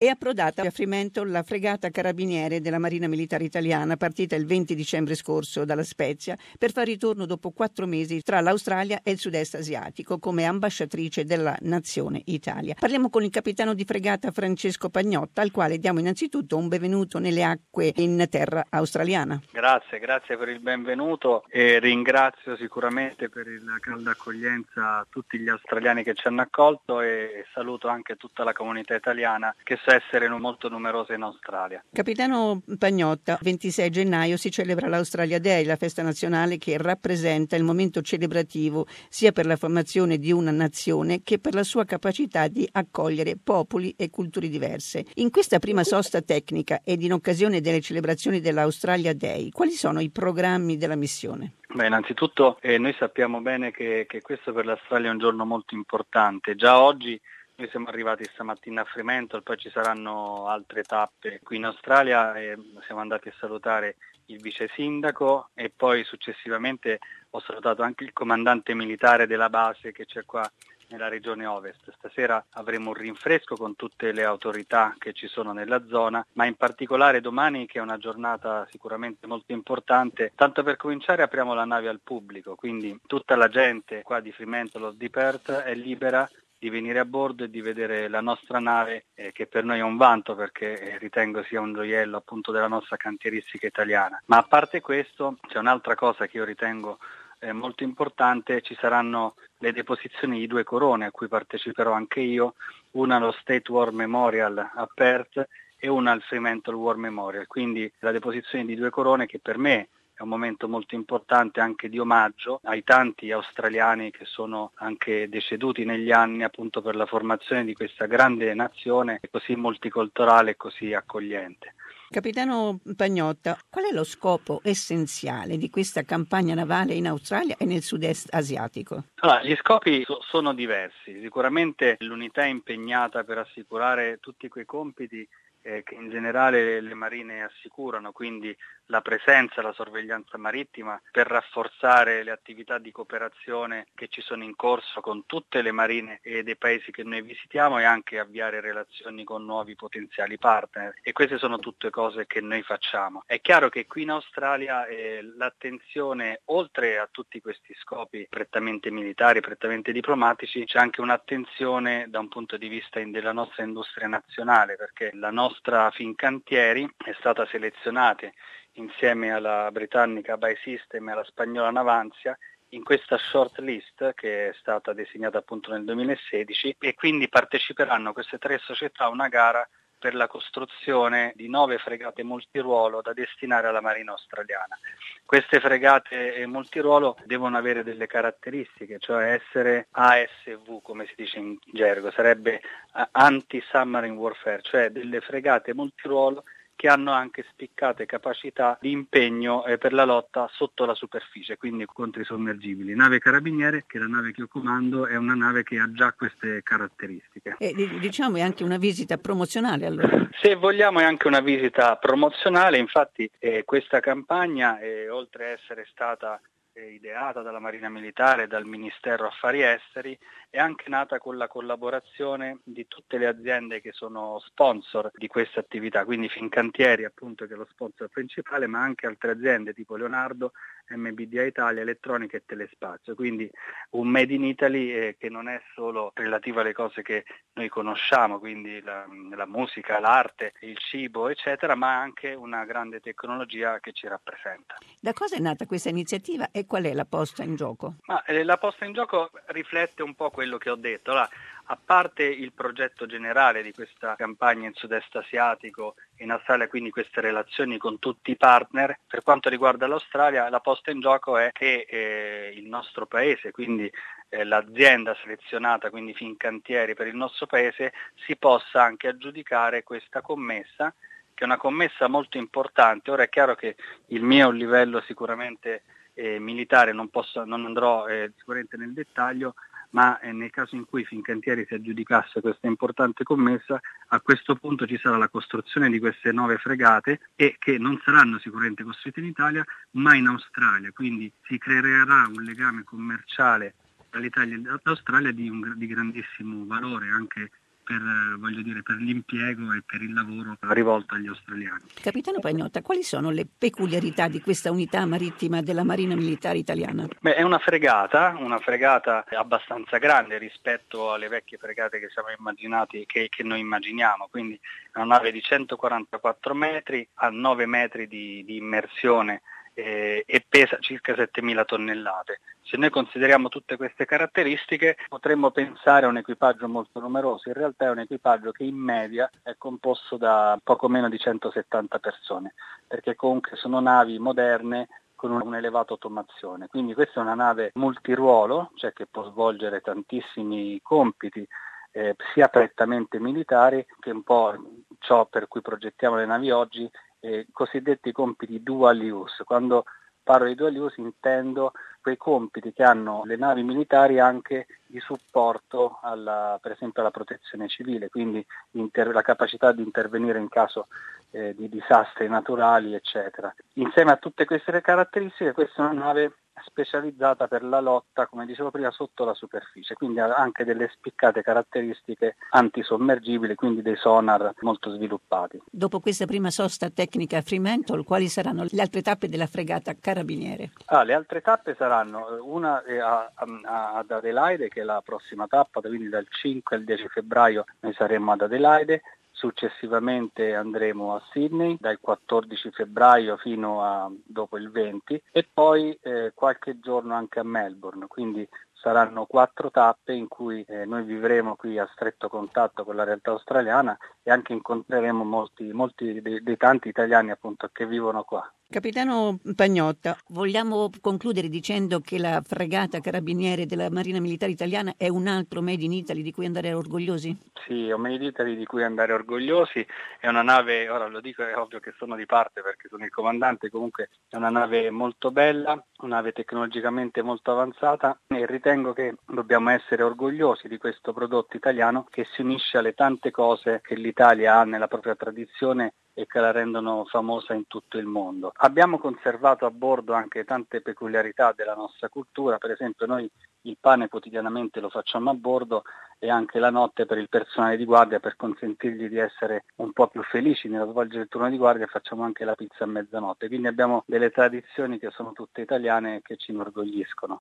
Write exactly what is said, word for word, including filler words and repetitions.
È approdata a Fremantle la fregata carabiniere della Marina Militare Italiana, partita il venti dicembre scorso dalla Spezia per far ritorno dopo quattro mesi tra l'Australia e il sud-est asiatico come ambasciatrice della nazione Italia. Parliamo con il capitano di fregata Francesco Pagnotta, al quale diamo innanzitutto un benvenuto nelle acque in terra australiana. Grazie, grazie per il benvenuto e ringrazio sicuramente per la calda accoglienza a tutti gli australiani che ci hanno accolto e saluto anche tutta la comunità italiana che sa essere molto numerosa in Australia. Capitano Pagnotta, ventisei gennaio si celebra l'Australia Day, la festa nazionale che rappresenta il momento celebrativo sia per la formazione di una nazione che per la sua capacità di accogliere popoli e culture diverse. In questa prima sosta tecnica ed in occasione delle celebrazioni dell'Australia Day, quali sono i programmi della missione? Beh, innanzitutto eh, noi sappiamo bene che, che questo per l'Australia è un giorno molto importante. Già oggi noi siamo arrivati stamattina a Fremantle, poi ci saranno altre tappe qui in Australia e siamo andati a salutare il vice sindaco e poi successivamente ho salutato anche il comandante militare della base che c'è qua nella regione Ovest. Stasera avremo un rinfresco con tutte le autorità che ci sono nella zona, ma in particolare domani, che è una giornata sicuramente molto importante, tanto per cominciare apriamo la nave al pubblico, quindi tutta la gente qua di Fremantle o di Perth è libera di venire a bordo e di vedere la nostra nave, eh, che per noi è un vanto perché eh, ritengo sia un gioiello appunto della nostra cantieristica italiana. Ma a parte questo c'è un'altra cosa che io ritengo eh, molto importante: ci saranno le deposizioni di due corone a cui parteciperò anche io, una allo State War Memorial a Perth e una al Fremantle War Memorial, quindi la deposizione di due corone che per me è un momento molto importante anche di omaggio ai tanti australiani che sono anche deceduti negli anni appunto per la formazione di questa grande nazione così multiculturale e così accogliente. Capitano Pagnotta, qual è lo scopo essenziale di questa campagna navale in Australia e nel sud-est asiatico? Allora, gli scopi so- sono diversi. Sicuramente l'unità è impegnata per assicurare tutti quei compiti eh, che in generale le marine assicurano, quindi la presenza, la sorveglianza marittima per rafforzare le attività di cooperazione che ci sono in corso con tutte le marine e dei paesi che noi visitiamo e anche avviare relazioni con nuovi potenziali partner, e queste sono tutte cose che noi facciamo. È chiaro che qui in Australia eh, l'attenzione, oltre a tutti questi scopi prettamente militari, prettamente diplomatici, c'è anche un'attenzione da un punto di vista in, della nostra industria nazionale, perché la nostra Fincantieri è stata selezionata insieme alla britannica Buy System e alla spagnola Navantia in questa short list che è stata disegnata appunto nel duemilasedici, e quindi parteciperanno queste tre società a una gara per la costruzione di nove fregate multiruolo da destinare alla Marina australiana. Queste fregate multiruolo devono avere delle caratteristiche, cioè essere A S V, come si dice in gergo, sarebbe Anti-Submarine Warfare, cioè delle fregate multiruolo che hanno anche spiccate capacità di impegno eh, per la lotta sotto la superficie, quindi contro i sommergibili. Nave Carabiniere, che è la nave che io comando, è una nave che ha già queste caratteristiche. E diciamo è anche una visita promozionale allora? Se vogliamo è anche una visita promozionale, infatti eh, questa campagna, eh, oltre a essere stata ideata dalla Marina Militare e dal Ministero Affari Esteri, è anche nata con la collaborazione di tutte le aziende che sono sponsor di questa attività, quindi Fincantieri appunto che è lo sponsor principale, ma anche altre aziende tipo Leonardo, M B D A Italia, Elettronica e Telespazio, quindi un Made in Italy eh, che non è solo relativo alle cose che noi conosciamo, quindi la, la musica, l'arte, il cibo eccetera, ma anche una grande tecnologia che ci rappresenta. Da cosa è nata questa iniziativa e qual è la posta in gioco? Ma, eh, la posta in gioco riflette un po' quello che ho detto. Allora, a parte il progetto generale di questa campagna in sud-est asiatico, in Australia, quindi queste relazioni con tutti i partner, per quanto riguarda l'Australia, la posta in gioco è che eh, il nostro paese, quindi eh, l'azienda selezionata, quindi Fincantieri per il nostro paese, si possa anche aggiudicare questa commessa, che è una commessa molto importante. Ora è chiaro che il mio è un livello sicuramente eh, militare, non, posso, non andrò eh, sicuramente nel dettaglio, ma eh, nel caso in cui Fincantieri si aggiudicasse questa importante commessa, a questo punto ci sarà la costruzione di queste nove fregate, e che non saranno sicuramente costruite in Italia ma in Australia, quindi si creerà un legame commerciale tra l'Italia e l'Australia di, un, di grandissimo valore anche per, voglio dire, per l'impiego e per il lavoro rivolto agli australiani. Capitano Pagnotta, quali sono le peculiarità di questa unità marittima della Marina Militare Italiana? Beh, è una fregata, una fregata abbastanza grande rispetto alle vecchie fregate che siamo immaginati, che, che noi immaginiamo, quindi è una nave di centoquarantaquattro metri, ha nove metri di, di immersione eh, e pesa circa settemila tonnellate. Se noi consideriamo tutte queste caratteristiche potremmo pensare a un equipaggio molto numeroso, in realtà è un equipaggio che in media è composto da poco meno di centosettanta persone, perché comunque sono navi moderne con un'elevata automazione, quindi questa è una nave multiruolo, cioè che può svolgere tantissimi compiti, eh, sia prettamente militari che un po' ciò per cui progettiamo le navi oggi, eh, cosiddetti compiti dual use. Quando parlo di dual use intendo quei compiti che hanno le navi militari anche di supporto alla, per esempio alla protezione civile, quindi inter- la capacità di intervenire in caso eh, di disastri naturali, eccetera. Insieme a tutte queste caratteristiche, questa è una nave specializzata per la lotta, come dicevo prima, sotto la superficie, quindi ha anche delle spiccate caratteristiche antisommergibili, quindi dei sonar molto sviluppati. Dopo questa prima sosta tecnica a Fremantle, quali saranno le altre tappe della fregata Carabiniere? Ah, le altre tappe saranno una a, a, ad Adelaide, che è la prossima tappa, quindi dal cinque al dieci febbraio noi saremo ad Adelaide. Successivamente andremo a Sydney dal quattordici febbraio fino a dopo il venti e poi eh, qualche giorno anche a Melbourne, quindi saranno quattro tappe in cui eh, noi vivremo qui a stretto contatto con la realtà australiana e anche incontreremo molti, molti dei, dei tanti italiani appunto che vivono qua. Capitano Pagnotta, vogliamo concludere dicendo che la fregata Carabiniere della Marina Militare Italiana è un altro Made in Italy di cui andare orgogliosi? Sì, è un Made in Italy di cui andare orgogliosi, è una nave, ora lo dico, è ovvio che sono di parte perché sono il comandante, comunque è una nave molto bella, una nave tecnologicamente molto avanzata e ritengo che dobbiamo essere orgogliosi di questo prodotto italiano che si unisce alle tante cose che l'Italia ha nella propria tradizione e che la rendono famosa in tutto il mondo. Abbiamo conservato a bordo anche tante peculiarità della nostra cultura, per esempio noi il pane quotidianamente lo facciamo a bordo e anche la notte per il personale di guardia, per consentirgli di essere un po' più felici nello svolgere il turno di guardia, facciamo anche la pizza a mezzanotte, quindi abbiamo delle tradizioni che sono tutte italiane e che ci inorgogliscono.